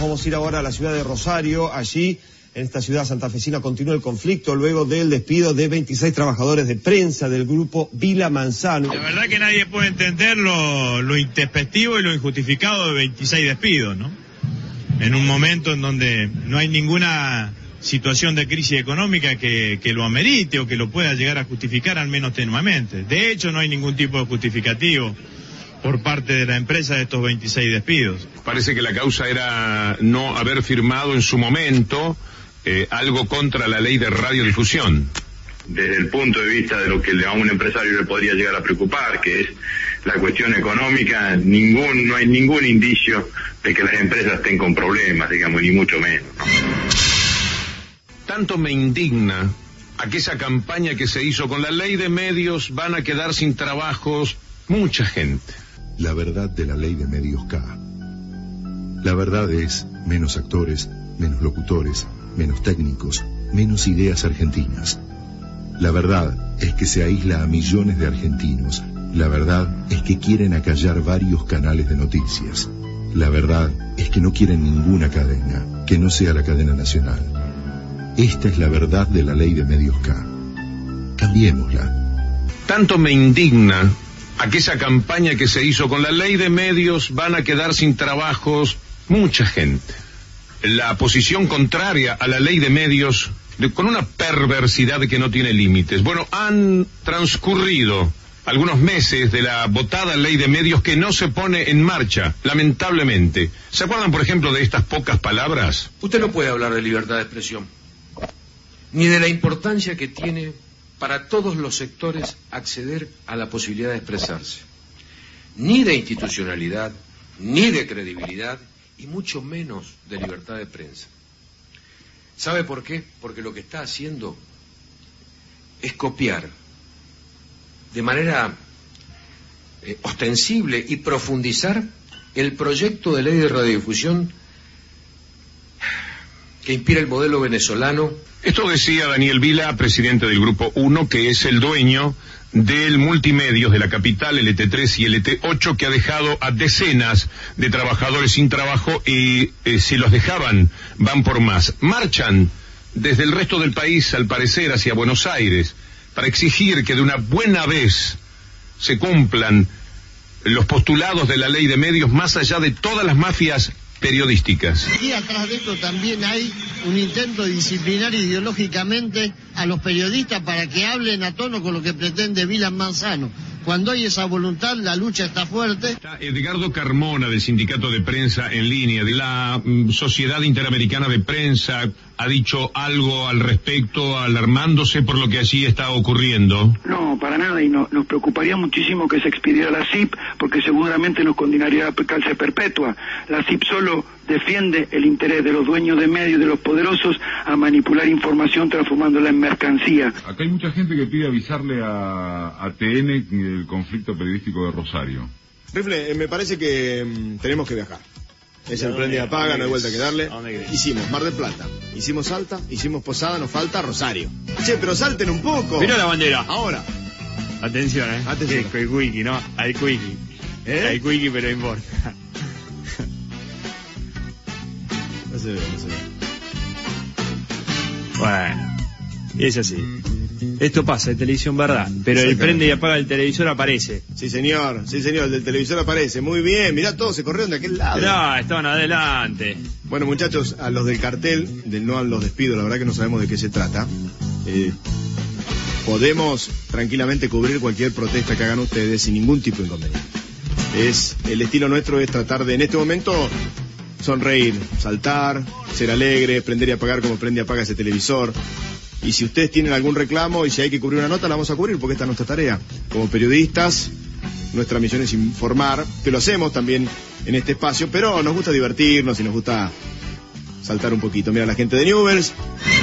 vamos a ir ahora a la ciudad de Rosario. Allí, en esta ciudad santafesina, continúa el conflicto luego del despido de 26 trabajadores de prensa del grupo Vila Manzano. La verdad que nadie puede entender lo intempestivo y lo injustificado de 26 despidos, ¿no? En un momento en donde no hay ninguna situación de crisis económica que lo amerite o que lo pueda llegar a justificar, al menos tenuamente. De hecho, no hay ningún tipo de justificativo por parte de la empresa de estos 26 despidos. Parece que la causa era no haber firmado en su momento algo contra la ley de radiodifusión. Desde el punto de vista de lo que a un empresario le podría llegar a preocupar, que es la cuestión económica, no hay ningún indicio de que las empresas estén con problemas, digamos, ni mucho menos, ¿no? Tanto me indigna aquella campaña que se hizo con la ley de medios, van a quedar sin trabajos mucha gente. La verdad de la ley de medios K. La verdad es menos actores, menos locutores, menos técnicos, menos ideas argentinas. La verdad es que se aísla a millones de argentinos. La verdad es que quieren acallar varios canales de noticias. La verdad es que no quieren ninguna cadena que no sea la cadena nacional. Esta es la verdad de la ley de medios K. Cambiémosla. Tanto me indigna aquella campaña que se hizo con la ley de medios, van a quedar sin trabajos mucha gente. La posición contraria a la ley de medios, con una perversidad que no tiene límites. Bueno, han transcurrido algunos meses de la votada ley de medios que no se pone en marcha, lamentablemente. ¿Se acuerdan, por ejemplo, de estas pocas palabras? Usted no puede hablar de libertad de expresión, ni de la importancia que tiene para todos los sectores acceder a la posibilidad de expresarse, ni de institucionalidad, ni de credibilidad, y mucho menos de libertad de prensa. ¿Sabe por qué? Porque lo que está haciendo es copiar de manera ostensible y profundizar el proyecto de ley de radiodifusión que inspira el modelo venezolano. Esto decía Daniel Vila, presidente del Grupo 1, que es el dueño del Multimedios de la capital, LT3 y LT8, que ha dejado a decenas de trabajadores sin trabajo y si los dejaban, van por más. Marchan desde el resto del país, al parecer, hacia Buenos Aires, para exigir que de una buena vez se cumplan los postulados de la ley de medios, más allá de todas las mafias periodísticas. Y atrás de esto también hay un intento de disciplinar ideológicamente a los periodistas para que hablen a tono con lo que pretende Vila Manzano. Cuando hay esa voluntad, la lucha está fuerte. Está Edgardo Carmona, del Sindicato de Prensa en Línea, de la Sociedad Interamericana de Prensa, ha dicho algo al respecto, alarmándose por lo que allí está ocurriendo. No, para nada, y nos preocuparía muchísimo que se expidiera la CIP, porque seguramente nos condenaría a cárcel perpetua. La CIP solo defiende el interés de los dueños de medios, de los poderosos, a manipular información transformándola en mercancía. Acá hay mucha gente que pide avisarle a TN el conflicto periodístico de Rosario. Rifle, me parece que tenemos que viajar. Es el prende y apaga, no hay vuelta que darle. Hicimos Mar del Plata, hicimos Salta, hicimos Posada, nos falta Rosario. Che, pero salten un poco. Mira la bandera. Ahora. Atención, Atención. Sí, el wiki, ¿no? Hay wiki. Hay wiki, pero importa. No se ve. Bueno, es así. Esto pasa en televisión, ¿verdad? Pero el prende y apaga el televisor aparece. Sí, señor, el del televisor aparece. Muy bien, mirá, todos se corrieron de aquel lado. Mirá, estaban adelante. Bueno, muchachos, a los del cartel, del no a los despidos, la verdad que no sabemos de qué se trata. Podemos tranquilamente cubrir cualquier protesta que hagan ustedes sin ningún tipo de inconveniente. El estilo nuestro es tratar de, en este momento, sonreír, saltar, ser alegre, prender y apagar como prende y apaga ese televisor. Y si ustedes tienen algún reclamo y si hay que cubrir una nota, la vamos a cubrir porque esta es nuestra tarea. Como periodistas, nuestra misión es informar, que lo hacemos también en este espacio, pero nos gusta divertirnos y nos gusta saltar un poquito. Mira la gente de Newell's.